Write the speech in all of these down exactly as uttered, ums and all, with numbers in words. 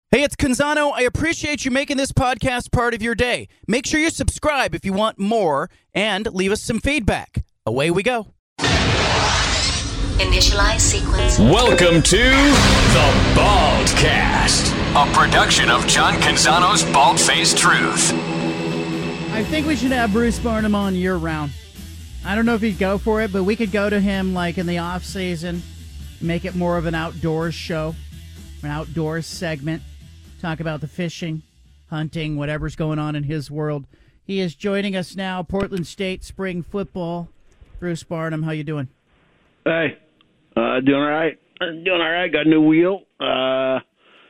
Hey, it's Canzano. I appreciate you making this podcast part of your day. Make sure you subscribe if you want more and leave us some feedback. Away we go. Initialize sequence. Welcome to The Baldcast, a production of John Canzano's Bald-Faced Truth. I think we should have Bruce Barnum on year-round. I don't know if he'd go for it, but we could go to him like in the off-season, make it more of an outdoors show, an outdoors segment. Talk about the fishing, hunting, whatever's going on in his world. He is joining us now, Portland State spring football. Bruce Barnum, how you doing? Hey, uh, doing all right. Doing all right. Got a new wheel. Uh,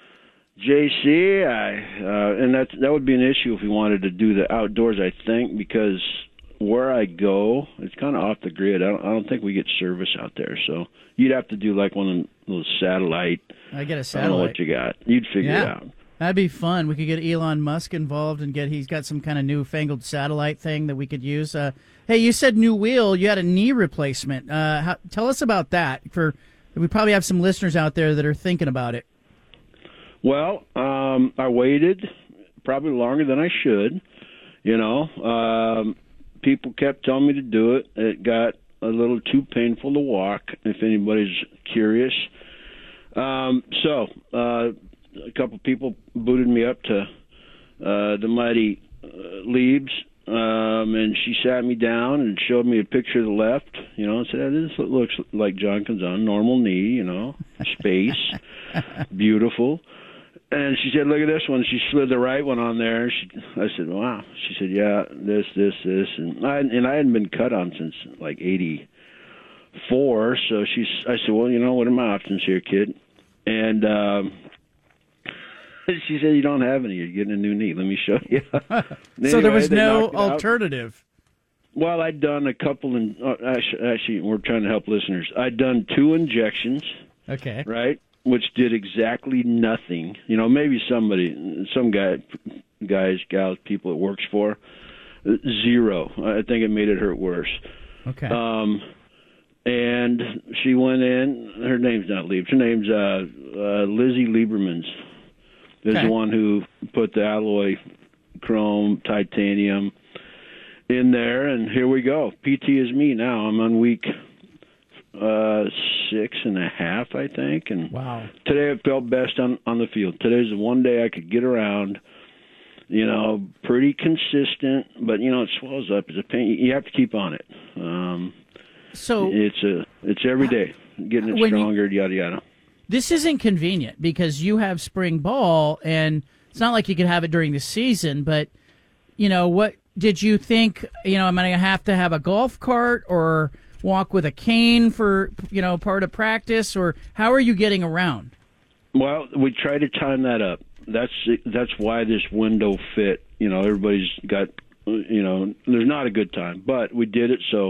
J C, I, uh, and that that would be an issue if we wanted to do the outdoors, I think, because where I go, it's kind of off the grid. I don't, I don't think we get service out there, so you'd have to do like one of those satellite. I get a satellite. I don't know what you got. You'd figure yeah. it out. That'd be fun. We could get Elon Musk involved and get, he's got some kind of newfangled satellite thing that we could use. Uh, hey, you said new wheel. You had a knee replacement. Uh, how, tell us about that. For we probably have some listeners out there that are thinking about it. Well, um, I waited probably longer than I should. You know, um, people kept telling me to do it. It got a little too painful to walk, if anybody's curious. Um, so, uh, a couple people booted me up to uh, the mighty uh, Leibs, um, and she sat me down and showed me a picture of the left, you know, and said, this looks like John Canzano, normal knee, you know, space, beautiful. And she said, look at this one. She slid the right one on there. She, I said, wow. She said, yeah, this, this, this. And I, and I hadn't been cut on since like eighty-four, so she's, I said, well, you know, what are my options here, kid? And um, she said, you don't have any. You're getting a new knee. Let me show you. Anyway, so there was no alternative. Well, I'd done a couple, in, uh, actually, actually, we're trying to help listeners. I'd done two injections. Okay. Right? Which did exactly nothing. You know, maybe somebody, some guy, guys, gals, people it works for, zero. I think it made it hurt worse. Okay. Um, and she went in. Her name's not Liebs. Her name's uh, uh, Lizzie Liebermans. Is Okay. the one who put the alloy, chrome, titanium in there, and here we go. P T is me now. I'm on week uh, six and a half, I think. And wow. Today I felt best on, on the field. Today's the one day I could get around, you know, pretty consistent, but, you know, it swells up. It's a pain. You have to keep on it. Um, so it's a it's every day, getting it stronger, you, yada, yada. This isn't convenient because you have spring ball, and it's not like you could have it during the season, but, you know, what did you think, you know, am I going to have to have a golf cart or walk with a cane for, you know, part of practice, or how are you getting around? Well, we try to time that up. That's that's why this window fit. You know, everybody's got, you know, there's not a good time, but we did it so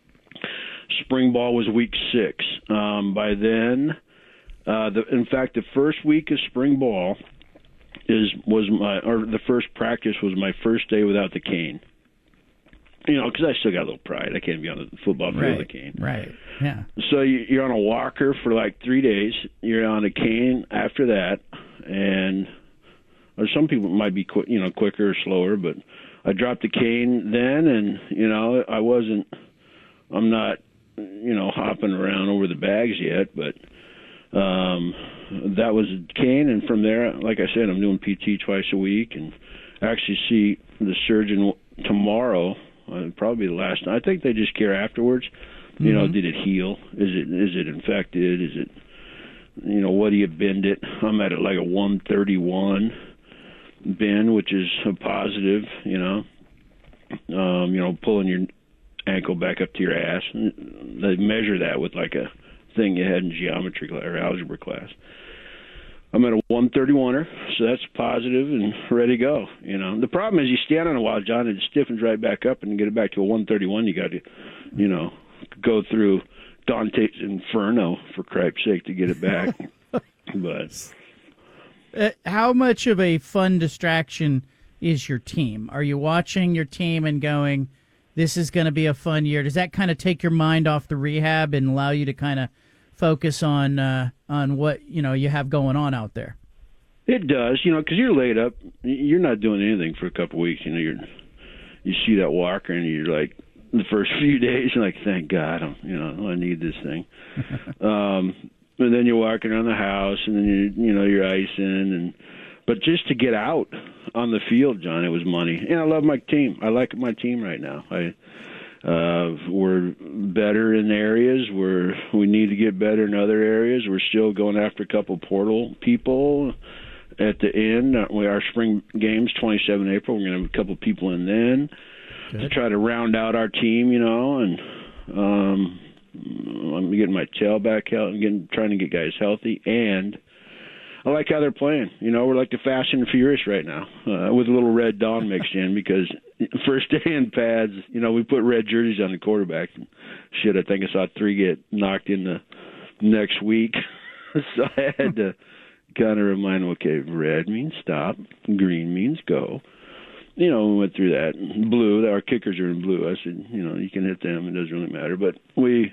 spring ball was week six. Um, by then, uh, the, in fact, the first week of spring ball is was my, or the first practice was my first day without the cane. You know, because I still got a little pride. I can't be on the football field right, with a cane. Right, yeah. So you, you're on a walker for like three days. You're on a cane after that, and or some people might be, qu- you know, quicker or slower. But I dropped the cane then, and you know, I wasn't. I'm not, you know, hopping around over the bags yet, but um, that was a cane, and from there, like I said, I'm doing P T twice a week, and actually see the surgeon tomorrow. Uh, probably the last. I think they just care afterwards. You mm-hmm. know, did it heal? Is it is it infected? Is it, you know, what do you bend it? I'm at it like a one thirty-one bend, which is a positive. You know, um, you know, pulling your ankle back up to your ass. And they measure that with like a thing you had in geometry class or algebra class. I'm at a one thirty-one-er, so that's positive and ready to go. You know, the problem is you stand on a while, John, and it stiffens right back up, and to get it back to a one thirty-one, you got to, you know, go through Dante's Inferno for cripe's sake to get it back. But uh, how much of a fun distraction is your team? Are you watching your team and going, "This is going to be a fun year"? Does that kind of take your mind off the rehab and allow you to kind of focus on uh, on what you know you have going on out there? It does, you know, because you're laid up. You're not doing anything for a couple of weeks. You know, you're you see that walker, and you're like, the first few days, you're like, thank God, I'm, you know, I need this thing. um, and then you're walking around the house, and then you you know you're icing, and but just to get out on the field, John, it was money. And I love my team. I like my team right now. I uh, we're better in areas where we need to get better in other areas. We're still going after a couple portal people. At the end, uh, our spring games, twenty-seventh of April, we're going to have a couple people in then Good. to try to round out our team, you know, and um, I'm getting my tailback out and getting, trying to get guys healthy. And I like how they're playing. You know, we're like the Fast and Furious right now uh, with a little Red Dawn mixed in because first day in pads, you know, we put red jerseys on the quarterback. And shit, I think I saw three get knocked in the next week. So I had to kind of remind them, okay, red means stop, green means go. You know, we went through that. Blue, our kickers are in blue. I said, you know, you can hit them. It doesn't really matter. But we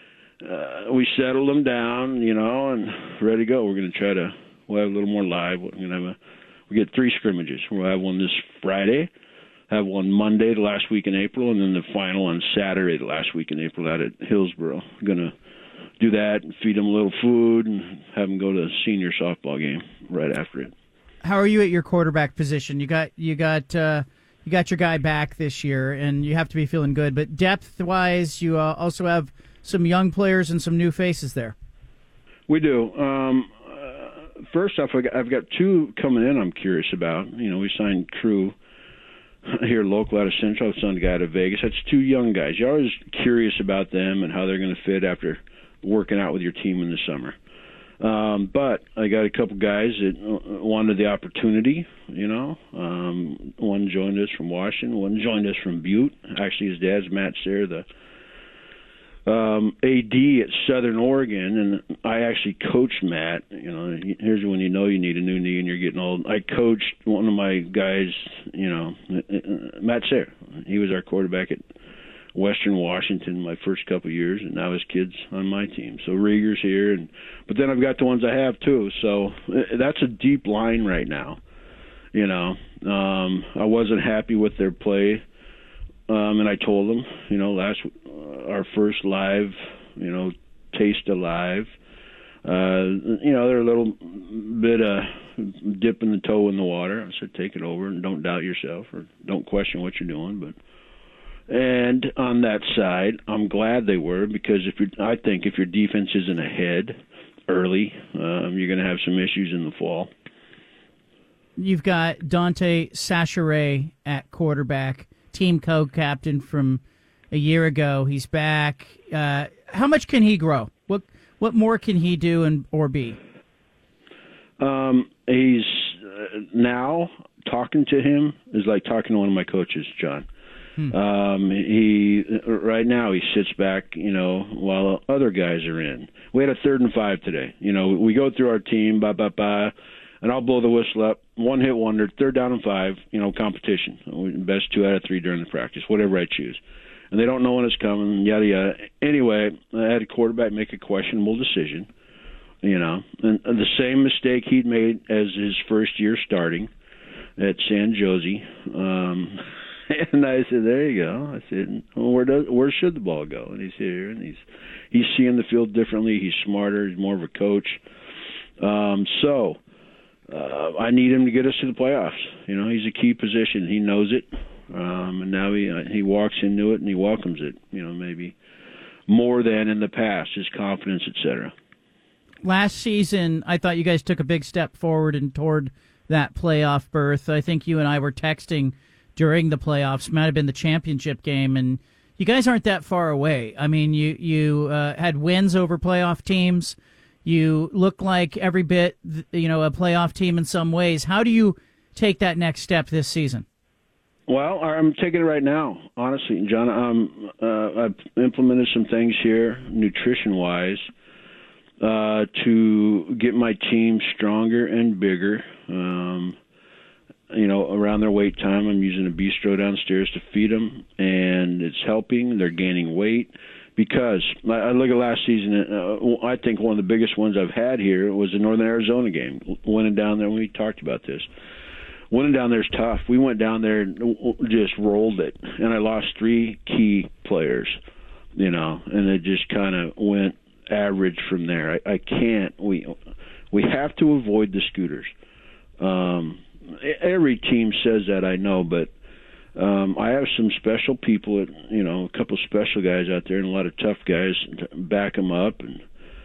uh, we settled them down, you know, and ready to go. We're going to try to, we'll have a little more live. We're going to have a, we get three scrimmages. We'll have one this Friday, have one Monday, the last week in April, and then the final on Saturday, the last week in April out at Hillsboro. Going to do that and feed them a little food and have them go to a senior softball game right after it. How are you at your quarterback position? You got you got uh, you got your guy back this year, and you have to be feeling good. But depth wise, you uh, also have some young players and some new faces there. We do. Um, uh, first off, I've got two coming in. I'm curious about. You know, we signed Crew here local out of Central. It's on a guy out of Vegas. That's two young guys. You're always curious about them and how they're going to fit after working out with your team in the summer. Um, but I got a couple guys that wanted the opportunity, you know. Um, one joined us from Washington. One joined us from Butte. Actually, his dad's Matt Sayre, the um, A D at Southern Oregon, and I actually coached Matt. You know, here's when you know you need a new knee and you're getting old. I coached one of my guys, you know, Matt Sayre. He was our quarterback at Western Washington my first couple of years, and now his kid's on my team. So Rieger's here, and but then I've got the ones I have too. So that's a deep line right now. You know, um, I wasn't happy with their play, um, and I told them, you know, last uh, our first live, you know, taste of live. Uh, you know, they're a little bit uh, dipping the toe in the water. I said, take it over and don't doubt yourself or don't question what you're doing, but. And on that side, I'm glad they were because if you're, I think if your defense isn't ahead early, um, you're going to have some issues in the fall. You've got Dante Sacheret at quarterback, team co-captain from a year ago. He's back. Uh, how much can he grow? What what more can he do and or be? Um, he's uh, now talking to him is like talking to one of my coaches, John. Um, he right now he sits back, you know, while other guys are in. We had a third and five today. You know, we go through our team, ba ba ba, and I'll blow the whistle up. One hit wonder, third down and five. You know, competition. Best two out of three during the practice, whatever I choose. And they don't know when it's coming. Yada yada. Anyway, I had a quarterback make a questionable decision. You know, and, and the same mistake he'd made as his first year starting at San Jose. Um, And I said, there you go. I said, well, where does where should the ball go? And he's here, and he's he's seeing the field differently. He's smarter. He's more of a coach. Um, so uh, I need him to get us to the playoffs. You know, he's a key position. He knows it, um, and now he uh, he walks into it and he welcomes it. You know, maybe more than in the past, his confidence, et cetera. Last season, I thought you guys took a big step forward and toward that playoff berth. I think you and I were texting during the playoffs, might have been the championship game, and you guys aren't that far away. I mean, you you uh, had wins over playoff teams. You look like every bit, you know, a playoff team in some ways. How do you take that next step this season? Well, I'm taking it right now, honestly, John. Um, uh, I've implemented some things here, nutrition-wise, uh, to get my team stronger and bigger. Um You know, around their wait time, I'm using a bistro downstairs to feed them, and it's helping. They're gaining weight because I, I look at last season. Uh, I think one of the biggest ones I've had here was the Northern Arizona game. Winning down there, we talked about this. Winning down there is tough. We went down there and just rolled it, and I lost three key players, you know, and it just kind of went average from there. I, I can't. We we have to avoid the scooters. Um, every team says that, I know, but um, I have some special people, at, you know, a couple special guys out there, and a lot of tough guys to back them up, and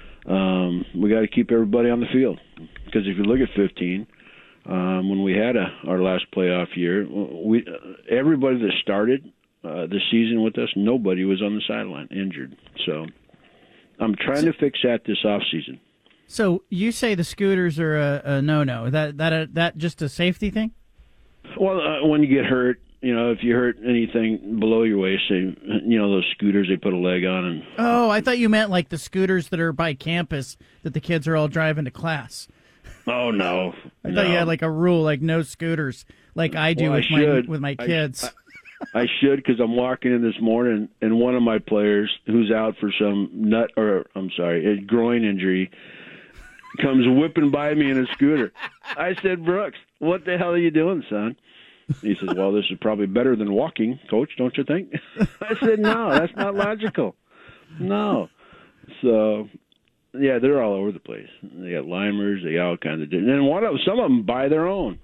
um, we got to keep everybody on the field, because if you look at fifteen. Um, when we had a, our last playoff year, we everybody that started uh, the season with us, nobody was on the sideline injured. So I'm trying to fix that this off season. So you say the scooters are a, a no-no. That that a, that just a safety thing? Well, uh, when you get hurt, you know, if you hurt anything below your waist, they, you know, those scooters they put a leg on. And oh, I thought you meant like the scooters that are by campus that the kids are all driving to class. Oh no! I no. thought you had like a rule, like no scooters, like I do well, with I my with my kids. I, I should, because I'm walking in this morning, and one of my players who's out for some nut or I'm sorry, a groin injury, comes whipping by me in a scooter. I said, Brooks, what the hell are you doing, son? He says, well, this is probably better than walking, Coach, don't you think? I said, no, that's not logical. No. So. Yeah, they're all over the place. They got limers, they got all kinds of different. And one of some of them buy their own.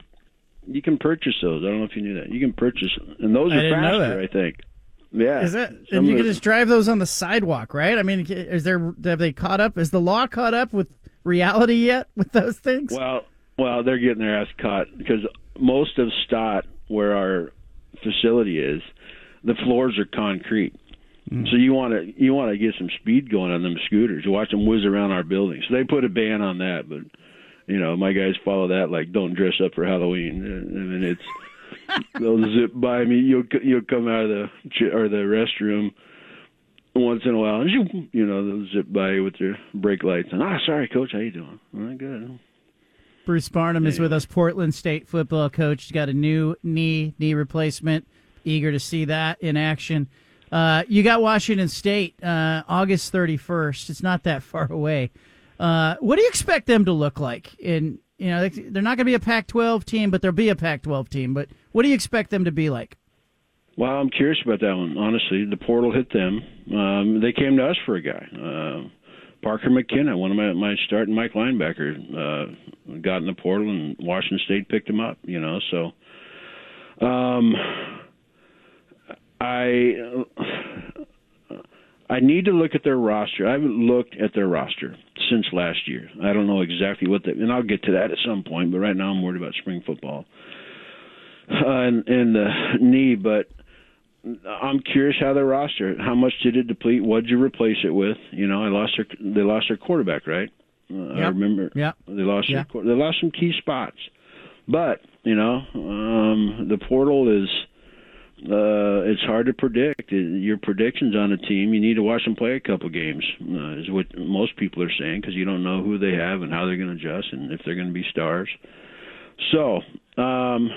You can purchase those. I don't know if you knew that. You can purchase, and those I are didn't know faster, that. I think. Yeah. Is that? Some And you are- can just drive those on the sidewalk, right? I mean, is there have they caught up? Is the law caught up with reality yet with those things? Well, well, they're getting their ass caught, because most of Stott, where our facility is, the floors are concrete. So you want to you want to get some speed going on them scooters. You watch them whiz around our building. So they put a ban on that, but you know my guys follow that like don't dress up for Halloween. I mean it's they'll zip by me. You'll you'll come out of the ch- or the restroom once in a while, and you you know they'll zip by you with their brake lights. And ah, sorry, Coach, how you doing? All right, good. Bruce Barnum is with us, Portland State football coach. He's got a new knee knee replacement. Eager to see that in action. Uh, you got Washington State uh, August thirty-first. It's not that far away. Uh, what do you expect them to look like? In you know, they're not going to be a Pac twelve team, but they'll be a Pac twelve team. But what do you expect them to be like? Well, I'm curious about that one. Honestly, the portal hit them. Um, they came to us for a guy, uh, Parker McKenna, one of my my starting Mike linebacker, uh, got in the portal, and Washington State picked him up. You know, so. Um, I I need to look at their roster. I haven't looked at their roster since last year. I don't know exactly what they, and I'll get to that at some point, but right now I'm worried about spring football uh, and, and the knee. But I'm curious how their roster, how much did it deplete? What did you replace it with? You know, I lost their, they lost their quarterback, right? Uh, Yep. I remember. Yep. They lost Yeah. their, they lost some key spots. But, you know, um, the portal is, Uh, it's hard to predict. Your predictions on a team, you need to watch them play a couple games, uh, is what most people are saying, because you don't know who they have and how they're going to adjust and if they're going to be stars. So um,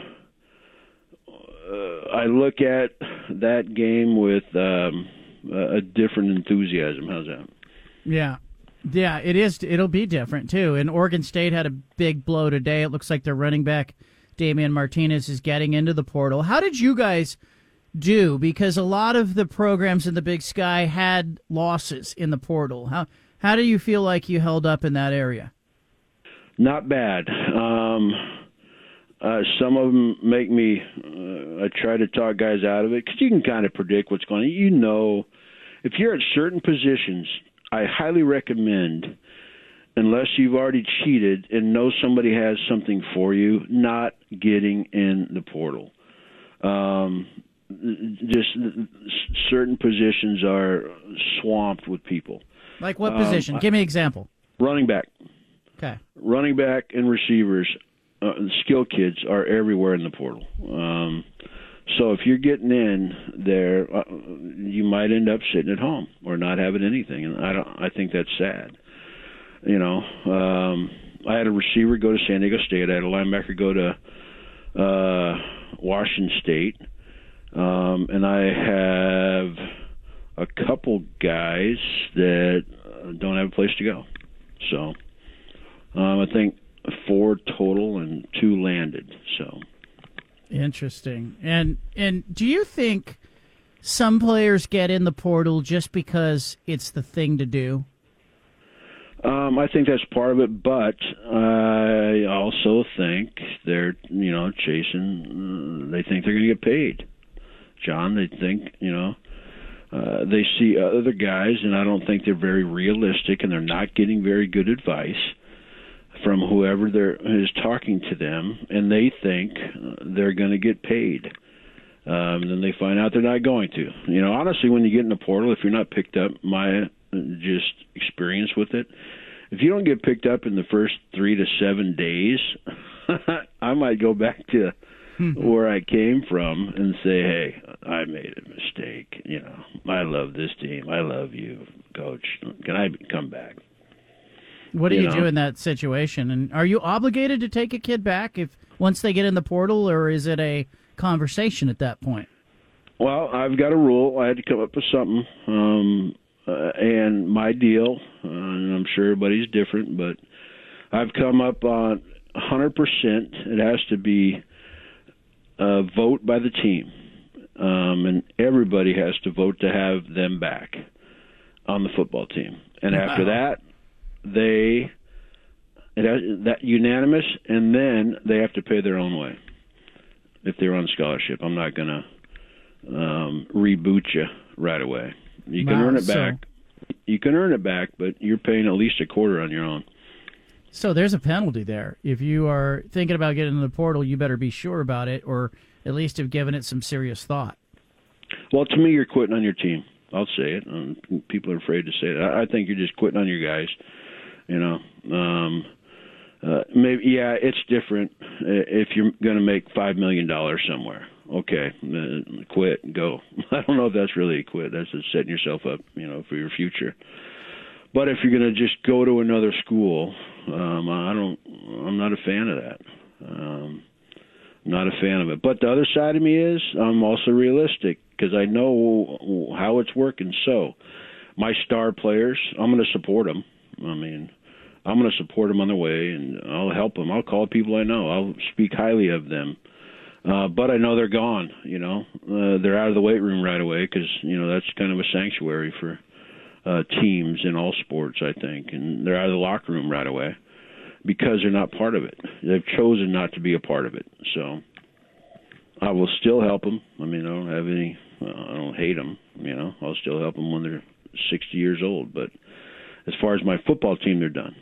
uh, I look at that game with um, a different enthusiasm. How's that? Yeah. Yeah, it is. It'll be different, too. And Oregon State had a big blow today. It looks like their running back, Damian Martinez, is getting into the portal. How did you guys do? Because a lot of the programs in the Big Sky had losses in the portal. How how do you feel like you held up in that area? Not bad. Um, uh, some of them make me, uh, I try to talk guys out of it, because you can kind of predict what's going on. You know, if you're at certain positions, I highly recommend, unless you've already cheated and know somebody has something for you, not getting in the portal. Um, just certain positions are swamped with people. Like what Um, position? Give me an example. Running back. Okay. Running back and receivers, uh, skill kids are everywhere in the portal. Um, so if you're getting in there, uh, you might end up sitting at home or not having anything, and I don't. I think that's sad. You know, um, I had a receiver go to San Diego State. I had a linebacker go to uh, Washington State, um, and I have a couple guys that uh, don't have a place to go. So um, I think four total and two landed. So interesting. And and do you think some players get in the portal just because it's the thing to do? Um, I think that's part of it, but I also think they're, you know, chasing. Uh, they think they're going to get paid. John, they think, you know, uh, they see other guys, and I don't think they're very realistic, and they're not getting very good advice from whoever they're, is talking to them, and they think they're going to get paid. Um, and then they find out they're not going to. You know, honestly, when you get in the portal, if you're not picked up, my just experience with it, if you don't get picked up in the first three to seven days, I might go back to where I came from and say, hey, I made a mistake. You know, I love this team. I love you, Coach. Can I come back? What do you, you know? do in that situation? And are you obligated to take a kid back if once they get in the portal, or is it a conversation at that point? Well, I've got a rule. I had to come up with something. Um, uh, and my deal, uh, and I'm sure everybody's different, but I've come up on one hundred percent. It has to be a vote by the team. Um, and everybody has to vote to have them back on the football team. And wow. after that, they it has, that unanimous, and then they have to pay their own way if they're on scholarship. I'm not going to um, reboot you right away. You can wow, earn it so, back. You can earn it back, but you're paying at least a quarter on your own. So there's a penalty there. If you are thinking about getting in the portal, you better be sure about it, or at least have given it some serious thought. Well, to me, you're quitting on your team. I'll say it. Um, people are afraid to say it. I, I think you're just quitting on your guys. You know, um, uh, maybe yeah, it's different if you're going to make five million dollars somewhere. Okay, uh, quit, go. I don't know if that's really a quit. That's just setting yourself up, you know, for your future. But if you're going to just go to another school, um, I don't. I'm not a fan of that. Um, not a fan of it. But the other side of me is I'm also realistic because I know how it's working. So my star players, I'm going to support them. I mean, I'm going to support them on their way, and I'll help them. I'll call people I know. I'll speak highly of them. Uh, but I know they're gone, you know. Uh, they're out of the weight room right away because, you know, that's kind of a sanctuary for uh, teams in all sports, I think. And they're out of the locker room right away because they're not part of it. They've chosen not to be a part of it. So I will still help them. I mean, I don't have any uh, – I don't hate them, you know. I'll still help them when they're sixty years old. But as far as my football team, they're done.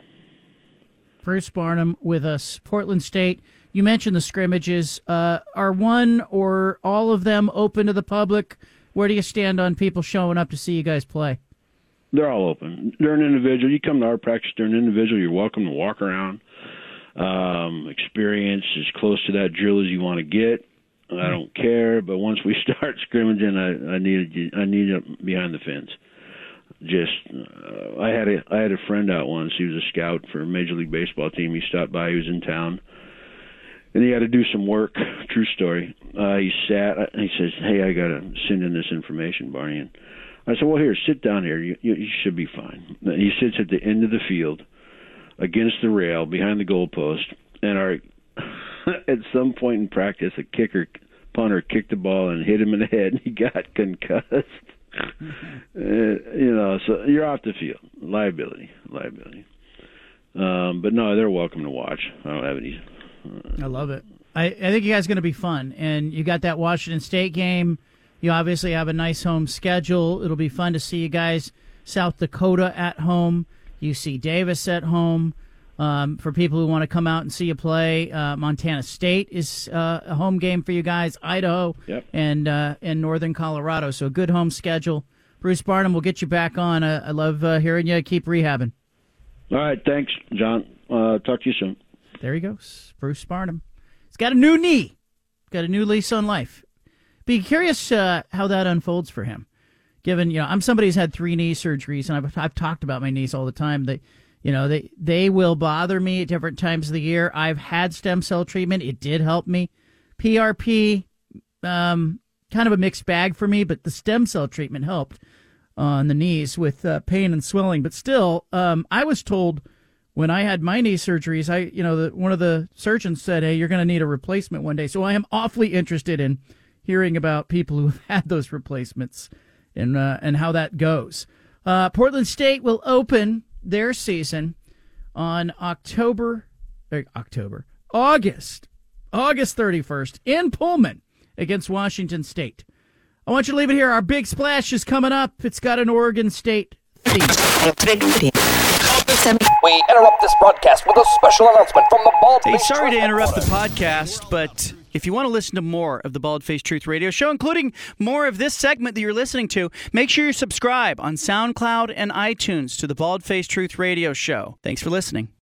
Bruce Barnum with us, Portland State. You mentioned the scrimmages. Uh, are one or all of them open to the public? Where do you stand on people showing up to see you guys play? They're all open. They're an individual. You come to our practice, they're an individual. You're welcome to walk around, um, experience as close to that drill as you want to get. I don't care, but once we start scrimmaging, I, I need you, I need you behind the fence. Just, uh, I had a I had a friend out once. He was a scout for a Major League Baseball team. He stopped by. He was in town. And he had to do some work. True story. Uh, he sat. And he says, "Hey, I got to send in this information, Barney." And I said, "Well, here, sit down here. You, you, you should be fine." And he sits at the end of the field, against the rail, behind the goalpost. And our, at some point in practice, a kicker, punter, kicked the ball and hit him in the head, and he got concussed. uh, you know, so you're off the field. Liability, liability. Um, but no, they're welcome to watch. I don't have any. I love it. I, I think you guys are going to be fun. And you got that Washington State game. You obviously have a nice home schedule. It'll be fun to see you guys. South Dakota at home. U C Davis at home. Um, for people who want to come out and see you play, uh, Montana State is uh, a home game for you guys. Idaho yep. and uh, and Northern Colorado. So a good home schedule. Bruce Barnum, we'll get you back on. Uh, I love uh, hearing you. Keep rehabbing. All right. Thanks, John. Uh, talk to you soon. There he goes, Bruce Barnum. He's got a new knee, got a new lease on life. Be curious uh, how that unfolds for him. Given, you know, I'm somebody who's had three knee surgeries, and I've, I've talked about my knees all the time. They, you know, they they will bother me at different times of the year. I've had stem cell treatment; it did help me. P R P, um, kind of a mixed bag for me, but the stem cell treatment helped. on the knees with uh, pain and swelling. But still, um, I was told when I had my knee surgeries, I you know the, one of the surgeons said, "Hey, you're going to need a replacement one day." So I am awfully interested in hearing about people who have had those replacements and uh, and how that goes. Uh, Portland State will open their season on October, uh, October, August, August thirty-first in Pullman against Washington State. I want you to leave it here. Our big splash is coming up. It's got an Oregon State theme. We interrupt this broadcast with a special announcement from the Bald Hey, Face sorry to Truth interrupt the Reporter. podcast, but if you want to listen to more of the Bald Face Truth Radio Show, including more of this segment that you're listening to, make sure you subscribe on SoundCloud and iTunes to the Bald Face Truth Radio Show. Thanks for listening.